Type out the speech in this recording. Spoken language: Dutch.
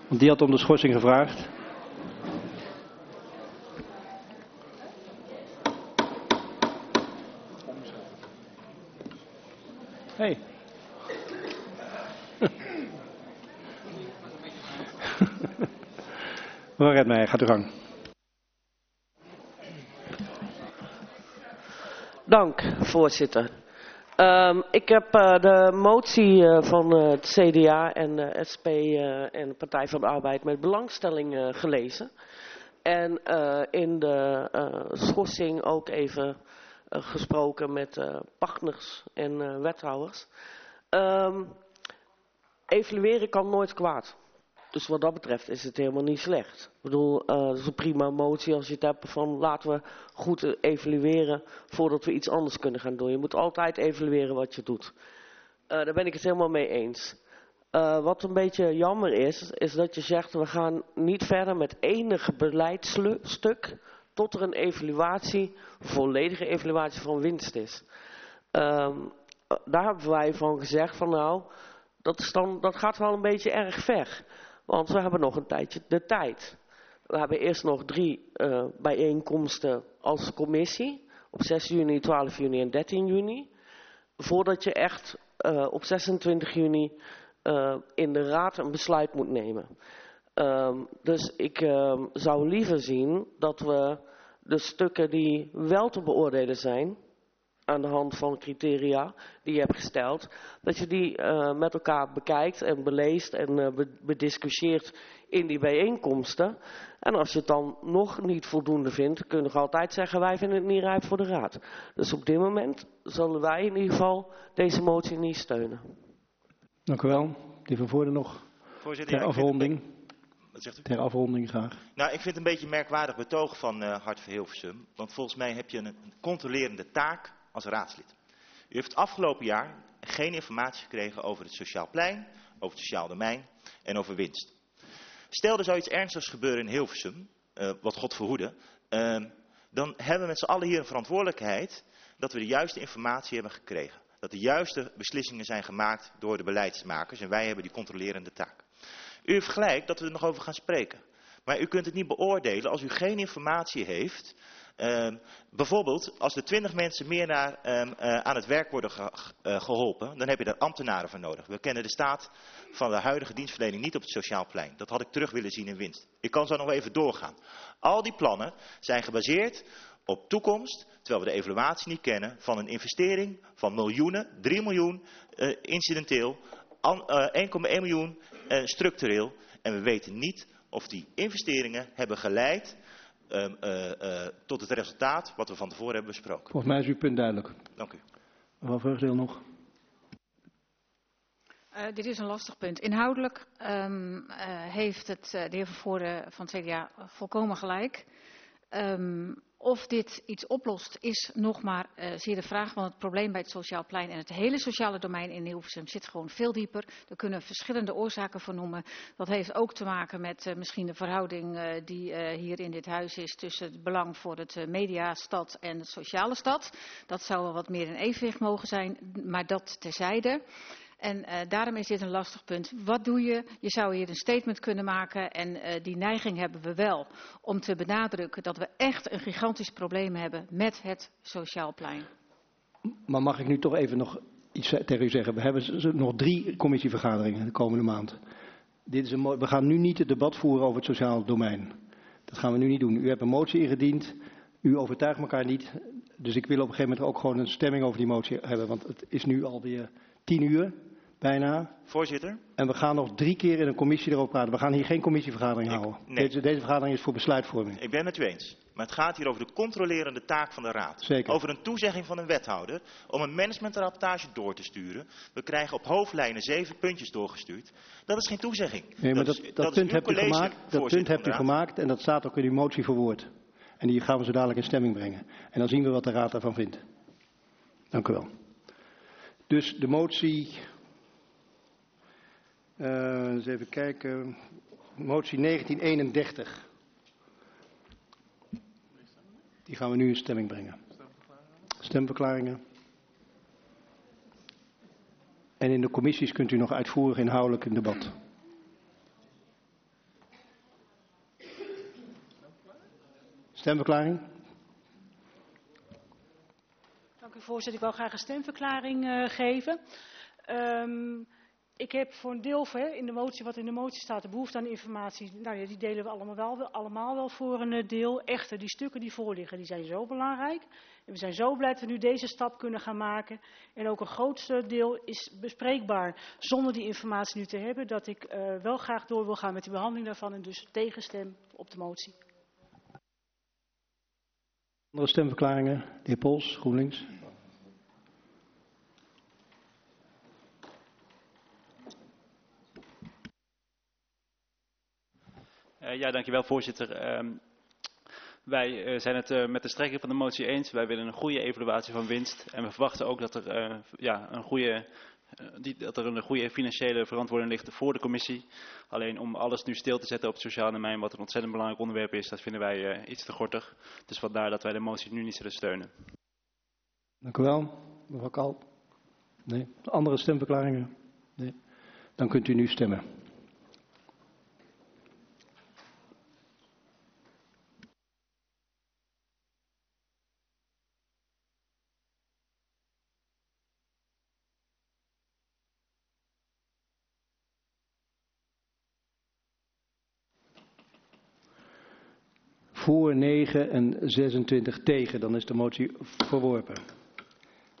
Want die had om de schorsing gevraagd. Hey. Mevrouw Redmeijer, gaat uw gang. Dank, voorzitter. Ik heb de motie van het CDA en de SP en de Partij van de Arbeid met belangstelling gelezen. En in de schorsing ook even gesproken met partners en wethouders. Evalueren kan nooit kwaad. Dus wat dat betreft is het helemaal niet slecht. Ik bedoel, het is een prima motie als je het hebt van laten we goed evalueren voordat we iets anders kunnen gaan doen. Je moet altijd evalueren wat je doet. Daar ben ik het helemaal mee eens. Wat een beetje jammer is dat je zegt we gaan niet verder met enige beleidsstuk tot er een evaluatie, volledige evaluatie van winst is. Daar hebben wij van gezegd van nou, dat gaat wel een beetje erg ver. Want we hebben nog een tijdje de tijd. We hebben eerst nog 3 bijeenkomsten als commissie. Op 6 juni, 12 juni en 13 juni. Voordat je echt op 26 juni in de raad een besluit moet nemen. Dus ik zou liever zien dat we de stukken die wel te beoordelen zijn, aan de hand van criteria die je hebt gesteld, dat je die met elkaar bekijkt en beleest en bediscussieert in die bijeenkomsten. En als je het dan nog niet voldoende vindt, kun je nog altijd zeggen wij vinden het niet rijp voor de raad. Dus op dit moment zullen wij in ieder geval deze motie niet steunen. Dank u wel. De heer Van Voorde nog. Voorzitter, ter afronding. Wat zegt u? Ter afronding graag. Nou, ik vind het een beetje een merkwaardig betoog van Hart voor Hilversum. Want volgens mij heb je een controlerende taak als raadslid. U heeft het afgelopen jaar geen informatie gekregen over het sociaal plein, over het sociaal domein en over winst. Stel er zou iets ernstigs gebeuren in Hilversum, wat God verhoede, dan hebben we met z'n allen hier een verantwoordelijkheid dat we de juiste informatie hebben gekregen. Dat de juiste beslissingen zijn gemaakt door de beleidsmakers en wij hebben die controlerende taak. U heeft gelijk dat we er nog over gaan spreken. Maar u kunt het niet beoordelen als u geen informatie heeft. Bijvoorbeeld als er 20 mensen meer aan het werk worden geholpen, dan heb je daar ambtenaren voor nodig. We kennen de staat van de huidige dienstverlening niet op het sociaal plein. Dat had ik terug willen zien in winst. Ik kan zo nog even doorgaan. Al die plannen zijn gebaseerd op toekomst, terwijl we de evaluatie niet kennen, van een investering van miljoenen, 3 miljoen incidenteel, 1,1 miljoen structureel. En we weten niet of die investeringen hebben geleid tot het resultaat wat we van tevoren hebben besproken. Volgens mij is uw punt duidelijk. Dank u. Mevrouw Vreugdeel nog. Dit is een lastig punt. Inhoudelijk heeft de heer Van Voorde van het CDA volkomen gelijk. Of dit iets oplost is nog maar zeer de vraag. Want het probleem bij het sociaal plein en het hele sociale domein in Hilversum zit gewoon veel dieper. Daar kunnen we verschillende oorzaken voor noemen. Dat heeft ook te maken met misschien de verhouding die hier in dit huis is tussen het belang voor het mediastad en de sociale stad. Dat zou wel wat meer in evenwicht mogen zijn, maar dat terzijde. En daarom is dit een lastig punt. Wat doe je? Je zou hier een statement kunnen maken en die neiging hebben we wel om te benadrukken dat we echt een gigantisch probleem hebben met het sociaal plein. Maar mag ik nu toch even nog iets tegen u zeggen? We hebben nog 3 commissievergaderingen de komende maand. We gaan nu niet het debat voeren over het sociaal domein. Dat gaan we nu niet doen. U hebt een motie ingediend. U overtuigt elkaar niet. Dus ik wil op een gegeven moment ook gewoon een stemming over die motie hebben. Want het is nu alweer 10 uur. Bijna. Voorzitter. En we gaan nog 3 keer in een commissie erover praten. We gaan hier geen commissievergadering houden. Nee. Deze vergadering is voor besluitvorming. Ik ben het met u eens. Maar het gaat hier over de controlerende taak van de raad. Zeker. Over een toezegging van een wethouder om een managementrapportage door te sturen. We krijgen op hoofdlijnen 7 puntjes doorgestuurd. Dat is geen toezegging. Nee, maar dat punt hebt u gemaakt. Dat punt hebt u gemaakt en dat staat ook in uw motie verwoord. En die gaan we zo dadelijk in stemming brengen. En dan zien we wat de raad daarvan vindt. Dank u wel. Dus de motie. Eens even kijken. Motie 1931. Die gaan we nu in stemming brengen. Stemverklaringen. En in de commissies kunt u nog uitvoerig inhoudelijk in debat. Stemverklaring. Dank u, voorzitter. Ik wil graag een stemverklaring geven. Ik heb voor een deel in de motie, wat in de motie staat, de behoefte aan informatie. Nou ja, die delen we allemaal wel voor een deel. Echter, die stukken die voorliggen, die zijn zo belangrijk. En we zijn zo blij dat we nu deze stap kunnen gaan maken. En ook een grootste deel is bespreekbaar zonder die informatie nu te hebben. Dat ik wel graag door wil gaan met de behandeling daarvan en dus tegenstem op de motie. Andere stemverklaringen? De heer Pols, GroenLinks. Ja, dankjewel voorzitter. Wij zijn het met de strekking van de motie eens. Wij willen een goede evaluatie van winst. En we verwachten ook dat er, een goede financiële verantwoording ligt voor de commissie. Alleen om alles nu stil te zetten op het sociaal domein, wat een ontzettend belangrijk onderwerp is, dat vinden wij iets te gortig. Dus vandaar dat wij de motie nu niet zullen steunen. Dank u wel. Mevrouw Kalp? Nee. Andere stemverklaringen? Nee. Dan kunt u nu stemmen. Voor 9 en 26 tegen, dan is de motie verworpen.